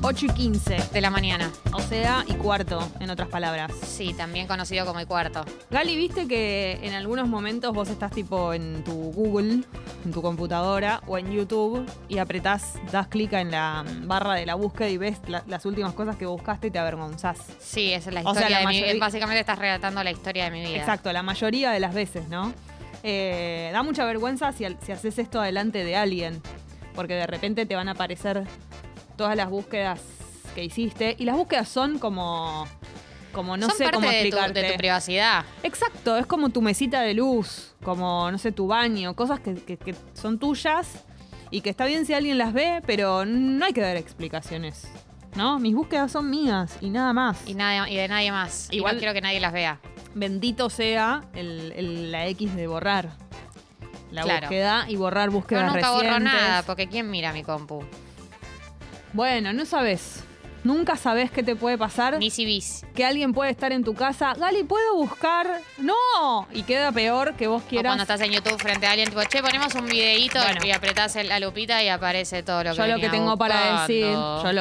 8:15. De la mañana. O sea, y cuarto, en otras palabras. Sí, también conocido como y cuarto. Gali, ¿viste que en algunos momentos vos estás tipo en tu Google, en tu computadora o en YouTube y apretás, das clic en la barra de la búsqueda y ves las últimas cosas que buscaste y te avergonzás? Sí, esa es la O sea, historia de mi mayoría- vida. Básicamente estás relatando la historia de mi vida. Exacto, la mayoría de las veces, ¿no? Da mucha vergüenza si haces esto delante de alguien, porque de repente te van a aparecer todas las búsquedas que hiciste y las búsquedas son como no Son sé parte cómo explicarte. de tu privacidad. Exacto, es como tu mesita de luz, como, no sé, tu baño, cosas que son tuyas y que está bien si alguien las ve, pero no hay que dar explicaciones, ¿no? Mis búsquedas son mías y nada más. Y de nadie más. Igual- Y no quiero que nadie las vea. Bendito sea la X de borrar la Claro. búsqueda y borrar Pero búsquedas nunca recientes. borro nada, porque ¿quién mira mi compu? Bueno, no sabes. Nunca sabes qué te puede pasar. Ni si vis. Que alguien puede estar en tu casa. Gali, ¿puedo buscar? ¡No! Y queda peor que vos O quieras. cuando estás en YouTube frente a alguien, tipo, che, ponemos un videíto Bueno. y apretás la lupita y aparece todo lo que Yo lo que venía tengo para buscando. decir,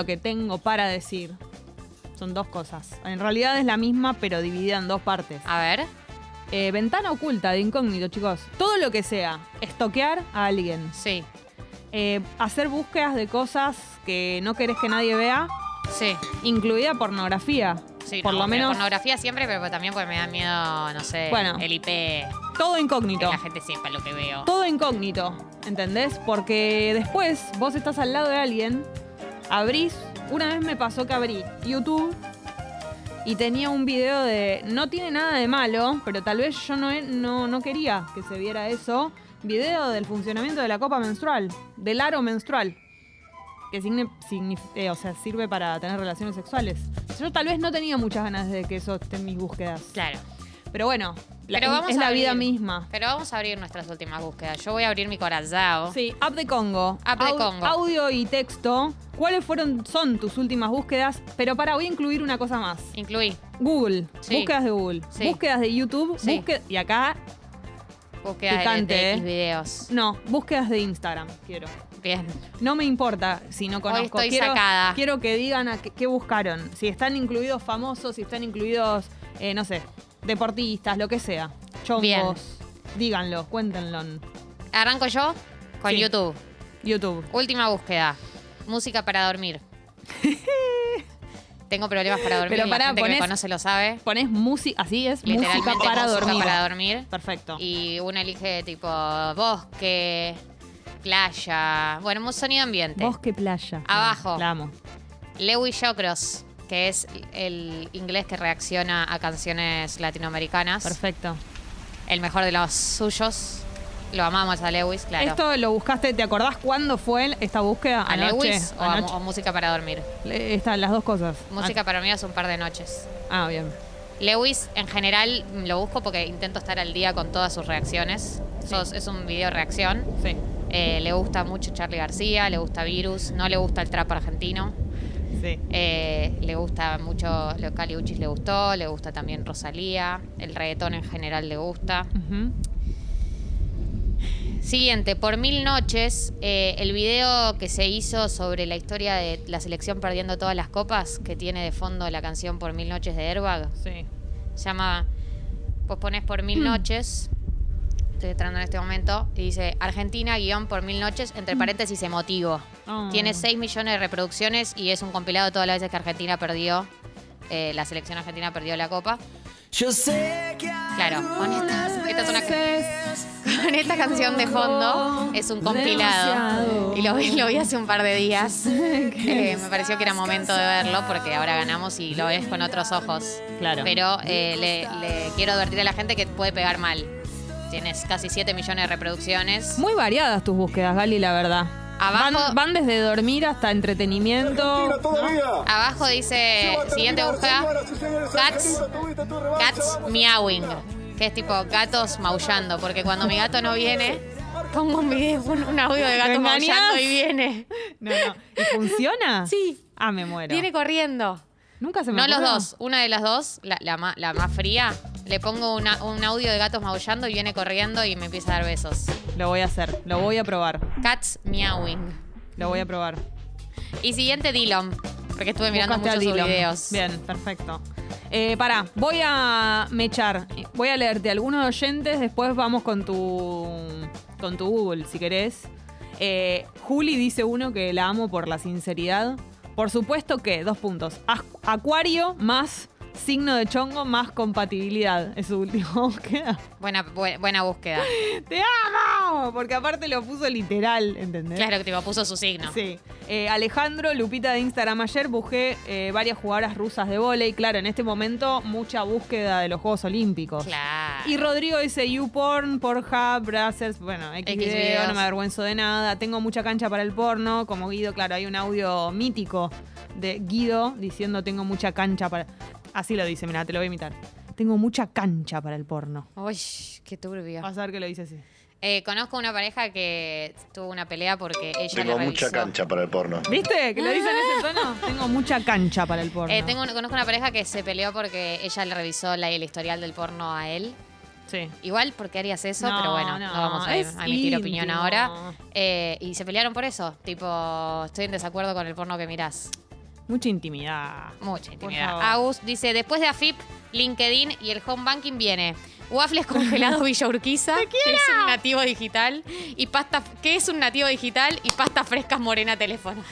son dos cosas. En realidad es la misma, pero dividida en dos partes. A ver. Ventana oculta de incógnito, chicos. Todo lo que sea, estoquear a alguien. Sí. Hacer búsquedas de cosas que no querés que nadie vea, Sí. incluida pornografía. Sí, Por no, lo menos pornografía siempre, pero también porque me da miedo, no sé, Bueno. el IP, todo que incógnito. la gente sepa lo que veo. Todo incógnito, ¿entendés? Porque después vos estás al lado de alguien, abrís, una vez me pasó que abrí YouTube y tenía un video de, no tiene nada de malo, pero tal vez yo no quería que se viera eso, video del funcionamiento de la copa menstrual, del aro menstrual, que sirve para tener relaciones sexuales. Yo tal vez no tenía muchas ganas de que eso esté en mis búsquedas. Claro. Pero bueno, Pero vamos es a la vida abrir. misma. Pero vamos a abrir nuestras últimas búsquedas. Yo voy a abrir mi corazón. Sí, App de Congo. App de Congo. Audio y texto. ¿Cuáles son tus últimas búsquedas? Pero voy a incluir una cosa más. Incluí Google. Sí. Búsquedas de Google. Sí. Búsquedas de YouTube. Sí. Y acá, búsqueda Picante, de ¿eh? X videos. no, búsquedas de Instagram. Quiero. Bien. No me importa si no conozco. estoy sacada. Quiero que digan qué buscaron. Si están incluidos famosos, si están incluidos, no sé, deportistas, lo que sea. Chongos. Bien. Díganlo, cuéntenlo. Arranco yo con Sí. YouTube. YouTube. Última búsqueda. Música para dormir. Tengo problemas para dormir. Pero pará, la gente que me ponés- conoce lo sabe. Pones música, así es, Literalmente música para dormir. para dormir. Perfecto. Y uno elige tipo bosque, playa. Bueno, un sonido ambiente. Bosque, playa. Abajo. La amo. Lewis Shawcross, que es el inglés que reacciona a canciones latinoamericanas. Perfecto. El mejor de los suyos. Lo amamos a Lewis, claro. Esto lo buscaste, ¿te acordás cuándo fue esta búsqueda? ¿A Anoche. Lewis o música para dormir? Las dos cosas. Música para dormir hace un par de noches. Bien. Lewis, en general, lo busco porque intento estar al día con todas sus reacciones. Sí. Es un video reacción. Sí. Le gusta mucho Charly García, le gusta Virus, no le gusta el trap argentino. Sí. Le gusta mucho, Cali Uchis le gustó, le gusta también Rosalía, el reggaetón en general le gusta. Ujú. Siguiente, por 1000 noches, el video que se hizo sobre la historia de la selección perdiendo todas las copas, que tiene de fondo la canción Por 1000 noches de Airbag, Sí. se llama, pues pones por 1000 noches, estoy entrando en este momento, y dice Argentina guión por 1000 noches, entre paréntesis emotivo. Oh. Tiene 6 millones de reproducciones y es un compilado de todas las veces que Argentina perdió, la selección argentina perdió la copa. Yo sé que Claro, esta es una con esta canción de fondo es un compilado Demasiado. y lo vi hace un par de días. Me pareció que era momento de verlo porque ahora ganamos y lo ves con otros ojos. Claro. Pero le quiero advertir a la gente que puede pegar mal. Tienes casi 7 millones de reproducciones. Muy variadas tus búsquedas, Gali, la verdad. Abajo- Van desde dormir hasta entretenimiento. Abajo dice, siguiente búsqueda, cats meowing, que es tipo gatos maullando, porque cuando mi gato no viene, pongo un audio de gato ¿Me engañás? maullando y viene. No. ¿Y funciona? Sí. Me muero. Viene corriendo. Nunca se me No los ocurrió. dos, una de las dos, la más fría, le pongo un audio de gatos maullando y viene corriendo y me empieza a dar besos. Lo voy a hacer. Lo voy a probar. Cats meowing. Lo voy a probar. Y siguiente, Dillon. Porque estuve mirando Buscaste mucho a sus Dylan. videos. Bien, perfecto. Pará, voy a mechar. Voy a leerte algunos oyentes, después vamos con tu Google, si querés. Juli dice uno que la amo por la sinceridad. Por supuesto que, 2 puntos. Acuario más signo de chongo más compatibilidad. Es su última búsqueda. Buena búsqueda. ¡Te amo! Porque aparte lo puso literal, ¿entendés? Claro que tipo puso su signo. Sí. Alejandro, Lupita de Instagram ayer, busqué varias jugadoras rusas de vóley. Claro, en este momento mucha búsqueda de los Juegos Olímpicos. Claro. Y Rodrigo dice YouPorn, Pornhub, Brazzers, bueno, X video, videos. no me avergüenzo de nada. Tengo mucha cancha para el porno. Como Guido, claro, hay un audio mítico de Guido diciendo tengo mucha cancha para... Así lo dice, mira, te lo voy a imitar. Tengo mucha cancha para el porno. Uy, qué turbio. Vas a ver que lo dice así. Conozco una pareja que tuvo una pelea porque ella Tengo le mucha revisó. cancha para el porno. ¿Viste? Que lo dice en ese tono. Tengo mucha cancha para el porno. Conozco una pareja que se peleó porque ella le revisó el historial del porno a él. Sí. Igual, ¿por qué harías eso? No, pero bueno, no, no vamos a es emitir opinión íntimo. ahora. Y se pelearon por eso. Tipo, estoy en desacuerdo con el porno que mirás. Mucha intimidad. Mucha Por intimidad. favor. Agus dice, después de AFIP, LinkedIn y el home banking viene waffles congelados Villa Urquiza, que es un nativo digital, y pasta, que es un nativo digital y pastas frescas Morena Teléfono.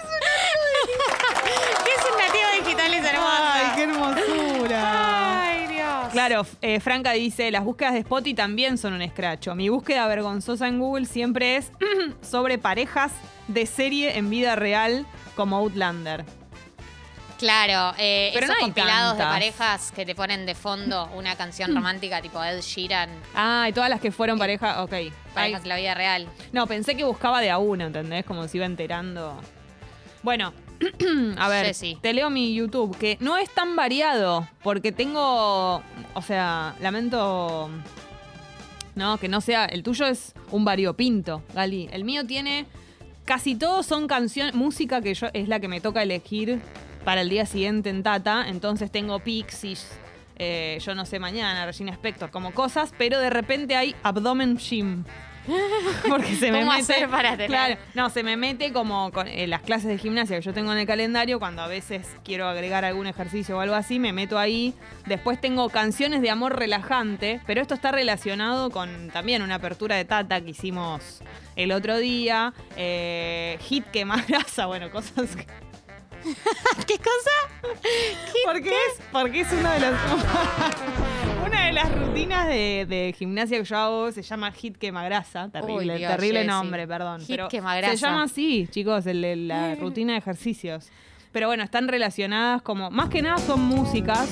¿Qué es un nativo digital? Es hermosa. ¡Ay, qué hermosura! Ay, Dios. Claro, Franca dice, las búsquedas de Spotify también son un escracho. Mi búsqueda vergonzosa en Google siempre es sobre parejas de serie en vida real como Outlander. Claro, Pero esos no hay compilados de tantas. parejas que te ponen de fondo una canción romántica tipo Ed Sheeran, Ah, y todas las que fueron pareja, ok. parejas de la vida real. No, pensé que buscaba de a una, ¿entendés? Como se iba enterando. Bueno, a ver, Jessy. te leo mi YouTube, que no es tan variado, porque tengo, o sea, lamento, no, que no sea, el tuyo es un variopinto, Gali. El mío tiene, casi todos son canciones, música que yo es la que me toca elegir para el día siguiente en Tata, entonces tengo Pixies, yo no sé mañana, Regina Spector, como cosas, pero de repente hay Abdomen Gym. Porque se me ¿Cómo mete, hacer para tener? Claro, no, se me mete como con las clases de gimnasia que yo tengo en el calendario, cuando a veces quiero agregar algún ejercicio o algo así, me meto ahí. Después tengo canciones de amor relajante, pero esto está relacionado con también una apertura de Tata que hicimos el otro día. Hit quemagrasa, bueno, cosas que... ¿Qué cosa? Porque es una de las una de las rutinas de gimnasia que yo hago, se llama Hit Quemagrasa. Terrible, Uy, Dios, terrible Jessy. nombre, perdón. Hit Pero Quemagrasa. se llama así, chicos, la rutina de ejercicios. Pero bueno, están relacionadas como, más que nada son músicas.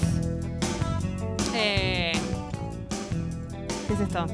¿Qué es esto?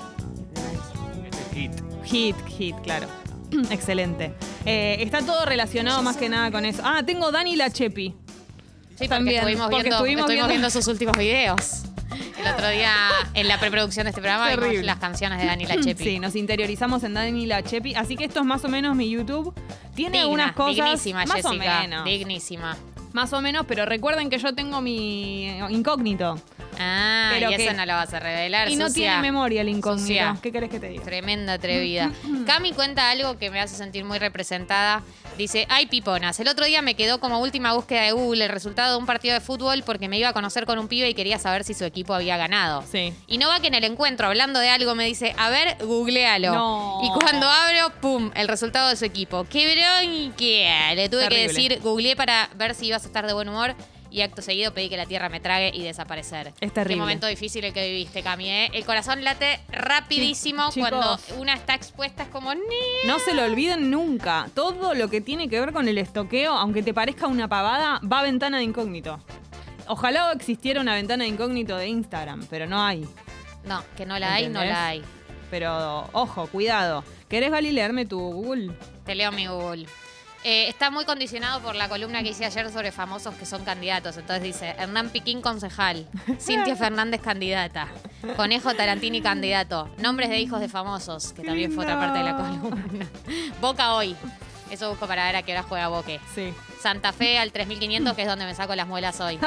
Hit, claro. Excelente. Está todo relacionado más que nada con eso. Ah, tengo Dani Lachepi. Sí, También, porque estuvimos viendo- viendo sus últimos videos. El otro día, en la preproducción de este programa, vimos Terrible. las canciones de Dani Lachepi. Sí, nos interiorizamos en Dani Lachepi. Así que esto es más o menos mi YouTube. Tiene Digna, algunas cosas dignísima, más o Jessica. menos. Dignísima. Más o menos, pero recuerden que yo tengo mi incógnito. Ah, Pero y que- eso no lo vas a revelar, Y no sucia. tiene memoria el incógnito. Sucia. ¿Qué querés que te diga? Tremenda atrevida. Cami cuenta algo que me hace sentir muy representada. Dice, ay, piponas, el otro día me quedó como última búsqueda de Google el resultado de un partido de fútbol porque me iba a conocer con un pibe y quería saber si su equipo había ganado. Sí. Y no va que en el encuentro, hablando de algo, me dice, a ver, googlealo. No. Y cuando abro, pum, el resultado de su equipo. ¡Qué bronquia! Le tuve Terrible. que decir, googleé para ver si ibas a estar de buen humor. Y acto seguido pedí que la tierra me trague y desaparecer. Es terrible. Qué momento difícil el que viviste, Cami, ¿eh? El corazón late rapidísimo Chicos. cuando una está expuesta. Es como, "Ni". No se lo olviden nunca. Todo lo que tiene que ver con el estoqueo, aunque te parezca una pavada, va a ventana de incógnito. Ojalá existiera una ventana de incógnito de Instagram, pero no hay. No, que no la hay, no ¿Entendés? la hay. Pero, ojo, cuidado. ¿Querés, Gali, leerme tu Google? Te leo mi Google. Está muy condicionado por la columna que hice ayer sobre famosos que son candidatos. Entonces dice, Hernán Piquín, concejal. Cintia Fernández, candidata. Conejo Tarantini, candidato. Nombres de hijos de famosos, que también fue otra parte de la columna. Boca hoy. Eso busco para ver a qué hora juega Boque. Sí. Santa Fe al 3500, que es donde me saco las muelas hoy.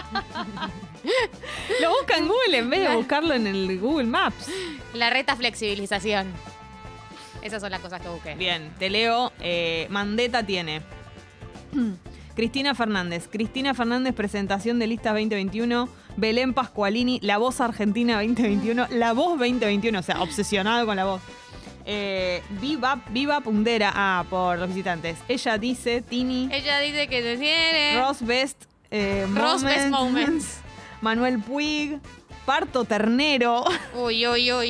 Lo busca en Google en vez de buscarlo en el Google Maps. La reta flexibilización. Esas son las cosas que busqué. Bien, te leo. Mandeta tiene. Cristina Fernández, presentación de listas 2021. Belén Pascualini, La Voz Argentina 2021. La Voz 2021, o sea, obsesionado con la voz. Viva Pundera, por los visitantes. Ella dice, Tini. Ella dice que se tiene. Ross Best Moments. Manuel Puig. Parto Ternero. Uy.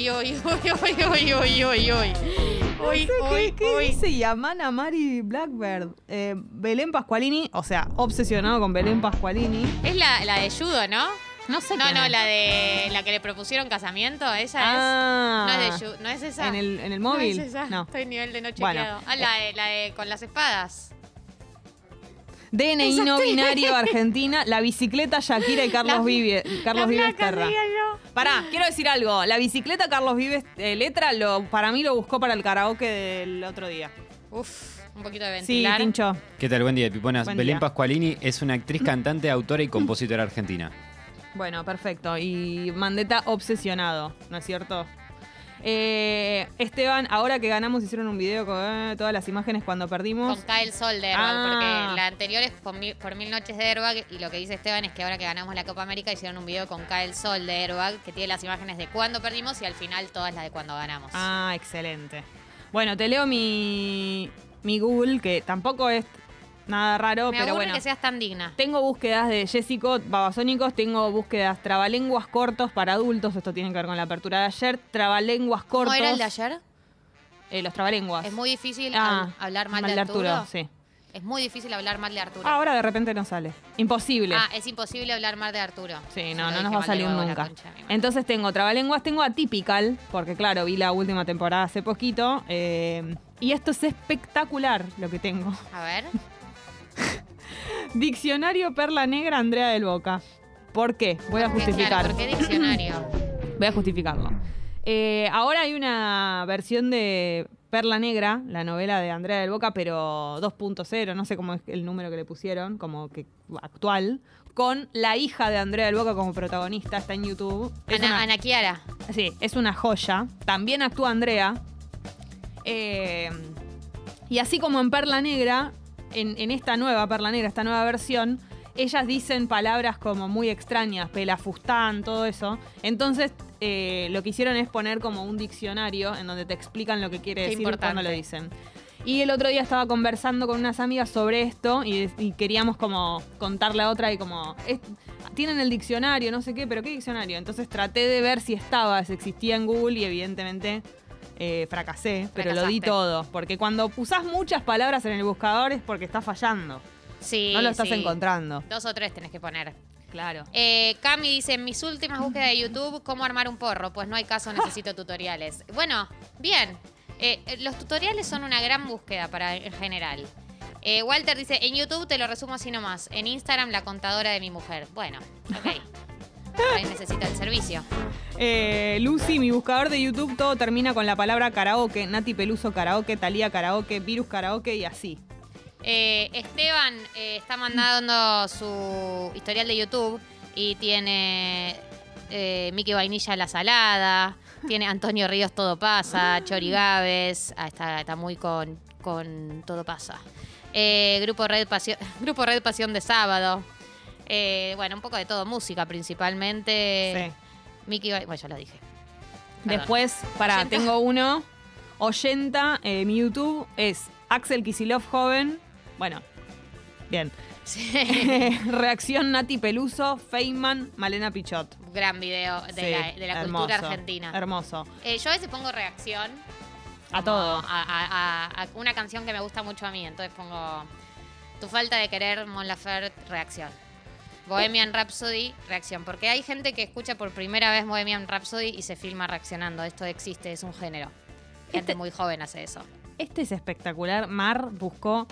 ¿Qué dice Yamana Mari Blackbird? Belén Pascualini, o sea, obsesionado con Belén Pascualini. Es la de judo, ¿no? No sé No, quién es. la de la que le propusieron casamiento, ella es. No es de judo, ¿no es esa? ¿En el móvil? No es esa. No. Estoy en nivel de no Bueno. chequeado. La de con las espadas. DNI no binario Argentina, la bicicleta Shakira y Carlos Vives Terra. Pará, quiero decir algo. La bicicleta Carlos Vives letra, para mí lo buscó para el karaoke del otro día. Uf, un poquito de Sí, ventilar. Tincho. ¿Qué tal? Buen día, Piponas. Buen Belén día. Pascualini es una actriz, cantante, autora y compositora argentina. Bueno, perfecto. Y Mandetta obsesionado, ¿no es cierto? Esteban, ahora que ganamos, hicieron un video con todas las imágenes cuando perdimos. Con Kyle Sol de Airbag, porque Ah. la anterior es por 1000 noches de Airbag, y lo que dice Esteban es que ahora que ganamos la Copa América hicieron un video con Kyle Sol de Airbag que tiene las imágenes de cuando perdimos y al final todas las de cuando ganamos. Ah, excelente. Bueno, te leo mi Google, que tampoco es nada raro, Me pero aburre bueno. que seas tan digna. Tengo búsquedas de Jessico Babasónicos, tengo búsquedas trabalenguas cortos para adultos, esto tiene que ver con la apertura de ayer, trabalenguas cortos. ¿Cómo era el de ayer? Los trabalenguas. Es muy difícil hablar mal de de Arturo. sí. Es muy difícil hablar mal de Arturo. Ahora de repente no sale. Imposible. Es imposible hablar mal de Arturo. Sí, Yo no lo nos dije va a mal de salir nuevo, la nunca. concha de mi madre. Entonces tengo trabalenguas, tengo Atypical, porque claro, vi la última temporada hace poquito. Y esto es espectacular lo que tengo. A ver. Diccionario Perla Negra Andrea del Boca. ¿Por qué? Voy a justificar. Claro, ¿por qué diccionario? Voy a justificarlo. Ahora hay una versión de Perla Negra, la novela de Andrea del Boca, pero 2.0, no sé cómo es el número que le pusieron, como que actual, con la hija de Andrea del Boca como protagonista, está en YouTube. Es Ana Chiara. Sí, es una joya. También actúa Andrea. Y así como en Perla Negra, en esta nueva Perla Negra, esta nueva versión, ellas dicen palabras como muy extrañas, pelafustán, todo eso. Entonces, lo que hicieron es poner como un diccionario en donde te explican lo que quiere Qué decir importante. cuando lo dicen. Y el otro día estaba conversando con unas amigas sobre esto y queríamos como contarle a otra y como... tienen el diccionario, no sé qué, pero ¿qué diccionario? Entonces traté de ver si existía en Google y evidentemente fracasé, pero lo di Fracasaste. todo. Porque cuando usás muchas palabras en el buscador es porque está fallando. Sí. No lo estás sí. encontrando. 2 o 3 tenés que poner. Claro. Cami dice, en mis últimas búsquedas de YouTube, ¿cómo armar un porro? Pues no hay caso, necesito tutoriales. Bueno, bien. Los tutoriales son una gran búsqueda en general. Walter dice, en YouTube te lo resumo así nomás. En Instagram, la contadora de mi mujer. Bueno, ok. Ahí necesita el servicio. Lucy, mi buscador de YouTube, todo termina con la palabra karaoke. Nati Peluso karaoke, Talía karaoke, Virus karaoke y así. Esteban está mandando su historial de YouTube y tiene Miki Vainilla La Salada, tiene Antonio Ríos Todo Pasa, Chori Gávez, está muy con Todo Pasa. Grupo Red Pasión de Sábado. Bueno, un poco de todo, música principalmente. Sí. Miki Vainilla, bueno, ya lo dije. Perdón. Después, Oyenta. tengo uno. Oyenta, mi YouTube es Axel Kicillof joven. Bueno, bien. Sí. Reacción Nati Peluso, Feynman, Malena Pichot. Gran video de Sí, la hermoso, cultura argentina. Hermoso. Yo a veces pongo reacción. A como todo. A una canción que me gusta mucho a mí. Entonces pongo Tu falta de querer, Mon Laferte, reacción. Bohemian Rhapsody, reacción. Porque hay gente que escucha por primera vez Bohemian Rhapsody y se filma reaccionando. Esto existe, es un género. Gente muy joven hace eso. Este es espectacular. Mar buscó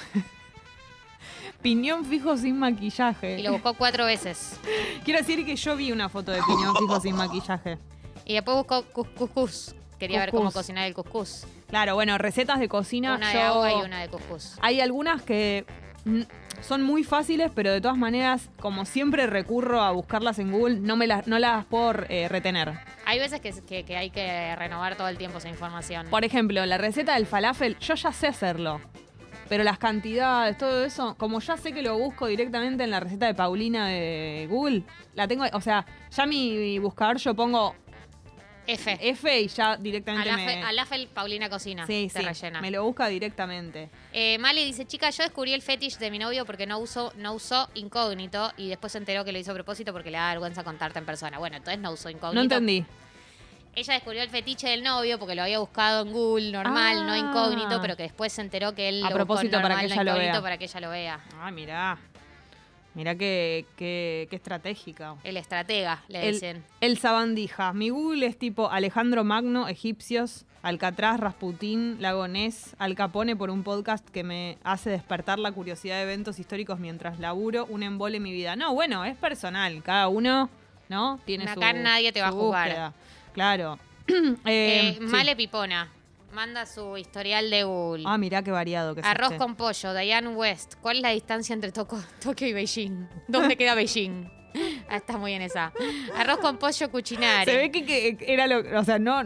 piñón fijo sin maquillaje. Y lo buscó 4 veces. Quiero decir que yo vi una foto de piñón fijo sin maquillaje. Y después buscó cuscús. Quería ver cómo Cuscús. cocinar el cuscús. Claro, bueno, recetas de cocina. Una de agua y una de cuscús. Hay algunas que son muy fáciles, pero de todas maneras, como siempre recurro a buscarlas en Google, no las puedo retener. Hay veces que hay que renovar todo el tiempo esa información. Por ejemplo, la receta del falafel, yo ya sé hacerlo. Pero las cantidades, todo eso, como ya sé que lo busco directamente en la receta de Paulina de Google, la tengo, o sea, ya mi buscador yo pongo F y ya directamente Alafel Paulina Cocina. Sí, te rellena. me lo busca directamente. Mali dice, chica, yo descubrí el fetish de mi novio porque no usó incógnito y después se enteró que lo hizo a propósito porque le da vergüenza contarte en persona. Bueno, entonces no usó incógnito. No entendí. Ella descubrió el fetiche del novio porque lo había buscado en Google normal, no incógnito, pero que después se enteró que él A lo propósito buscó normal, para que ella no lo incógnito, vea. para que ella lo vea. Ay, mirá qué estratégica. El estratega, le dicen. El sabandija. Mi Google es tipo Alejandro Magno, egipcios, Alcatraz, Rasputín, Lagonés, Al Capone por un podcast que me hace despertar la curiosidad de eventos históricos mientras laburo, un embole en mi vida. No, bueno, es personal. Cada uno, ¿no? Tiene Acá nadie te va a juzgar. búsqueda. Claro. Sí. Male Pipona. Manda su historial de Google. Ah, mirá qué variado que es Arroz este. con pollo, Diane West. ¿Cuál es la distancia entre Tokio y Beijing? ¿Dónde queda Beijing? Ah, está muy en esa. Arroz con pollo Cucinare. Se ve que era lo... O sea, no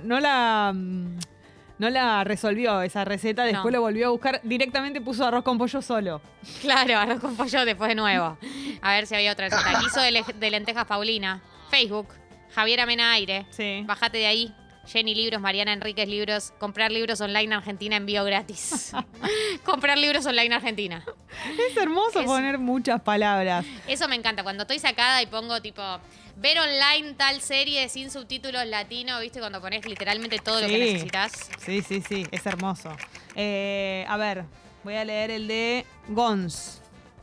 la resolvió esa receta, después No. lo volvió a buscar. Directamente puso arroz con pollo solo. Claro, arroz con pollo después de nuevo. A ver si había otra receta. Quiso de lentejas Paulina. Facebook. Javier Amena Aire. Sí. Bájate de ahí. Jenny Libros, Mariana Enríquez Libros. Comprar libros online Argentina, envío gratis. Comprar libros online Argentina. Es hermoso poner muchas palabras. Eso me encanta. Cuando estoy sacada y pongo tipo ver online tal serie sin subtítulos latino, ¿viste? Cuando pones literalmente todo lo que necesitas. Sí, es hermoso. A ver, voy a leer el de Gons.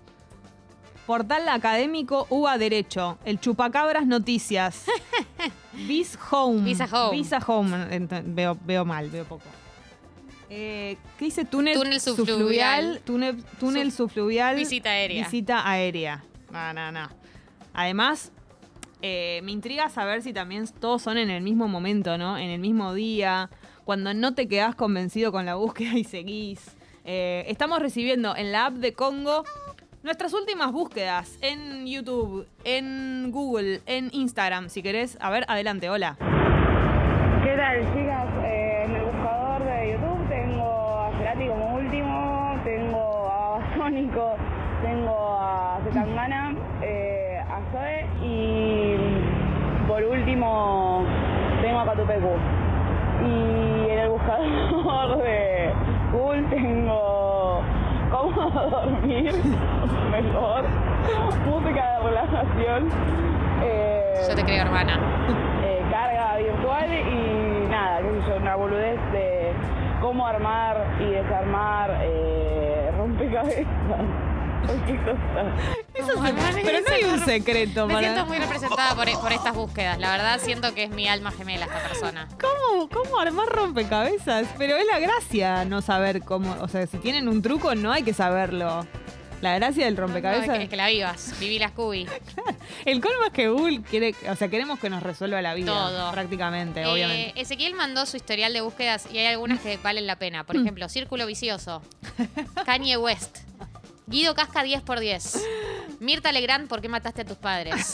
Portal académico UBA Derecho. El Chupacabras Noticias. Visa Home. Visa Home. Visa Home. Veo mal, veo poco. ¿Qué dice? Túnel subfluvial. Túnel subfluvial. Visita aérea. Visita aérea. No. Además, me intriga saber si también todos son en el mismo momento, ¿no? En el mismo día. Cuando no te quedás convencido con la búsqueda y seguís. Estamos recibiendo en la app de Congo nuestras últimas búsquedas en YouTube, en Google, en Instagram. Si querés, a ver, adelante, hola. ¿Qué tal, chicas? En el buscador de YouTube tengo a Cerati como último, tengo a Babasónico, tengo a Zetangana, a Zoe y por último tengo a Catupecu. Y en el buscador de Google tengo cómo dormir mejor, música de relajación. Yo te creo, hermana. Carga virtual y nada, qué sé yo, una boludez de cómo armar y desarmar rompecabezas. Cualquier cosa. Pero no hay un secreto Me para... siento muy representada por estas búsquedas. La verdad, siento que es mi alma gemela esta persona. ¿Cómo armar rompecabezas? Pero es la gracia no saber cómo... O sea, si tienen un truco, no hay que saberlo. La gracia del rompecabezas... No, es que la vivas. Viví la Scooby. El colmo es que Google quiere... O sea, queremos que nos resuelva la vida. Todo. Prácticamente, obviamente. Ezequiel mandó su historial de búsquedas y hay algunas que valen la pena. Por ejemplo, Círculo Vicioso. Kanye West. Guido Casca 10x10. Mirta Legrand, ¿por qué mataste a tus padres?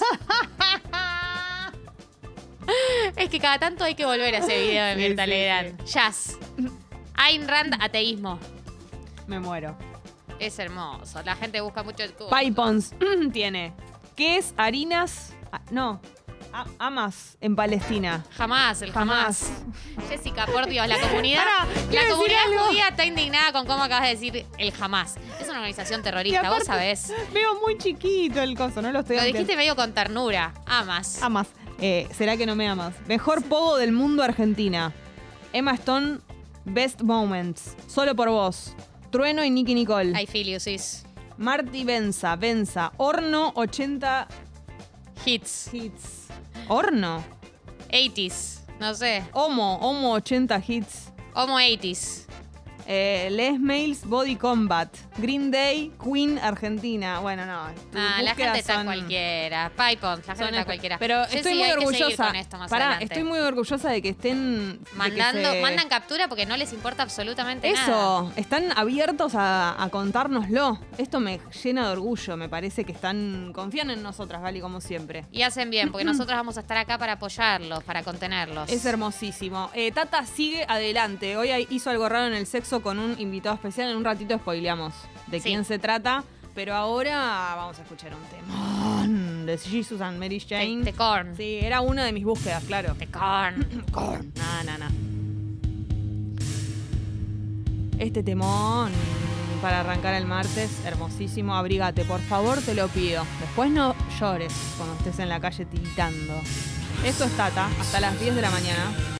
Es que cada tanto hay que volver a ese video de Sí, Mirta sí, Legrand. Jazz. Ayn Rand, ateísmo. Me muero. Es hermoso. La gente busca mucho el cubo. Pipons tiene. ¿Qué es harinas? Amas en Palestina. Jamás, el jamás. Jessica, por Dios, la comunidad, Pará, la quiero comunidad decir algo. judía está indignada con cómo acabas de decir el jamás. Es una organización Y terrorista, aparte, vos sabés. Veo muy chiquito el coso, no lo estoy Lo entendiendo. dijiste medio con ternura. Amas. Amas. ¿Será que no me amas? Mejor pogo del mundo Argentina. Emma Stone, Best Moments. Solo por vos. Trueno y Nicky Nicole. I feel you, sis. Marty Benza. Horno 80 Hits. hits. ¿Horno? 80s. No sé. Homo 80 hits. Homo 80s. Les Mails Body Combat. Green Day, Queen, Argentina. Bueno, no. tus Ah, la búsquedas gente está son- cualquiera. Pipons, la gente son está cualquiera. Pero Jessy, estoy muy hay que seguir orgullosa. con esto más Pará, adelante. estoy muy orgullosa de que estén de que Mandan captura porque no les importa absolutamente nada. Eso, están abiertos a contárnoslo. Esto me llena de orgullo. Me parece que confían en nosotras, Gali, como siempre. Y hacen bien, porque nosotros vamos a estar acá para apoyarlos, para contenerlos. Es hermosísimo. Tata sigue adelante. Hoy hizo algo raro en el sexo hermoso con un invitado especial. En un ratito spoileamos de Sí. quién se trata. Pero ahora vamos a escuchar un temón de Jesus and Mary Jane. The Korn. Sí, era una de mis búsquedas, claro. The Korn. Korn. No. Este temón para arrancar el martes, hermosísimo. Abrígate, por favor, te lo pido. Después no llores cuando estés en la calle tiritando. Esto es Tata, hasta las 10 de la mañana.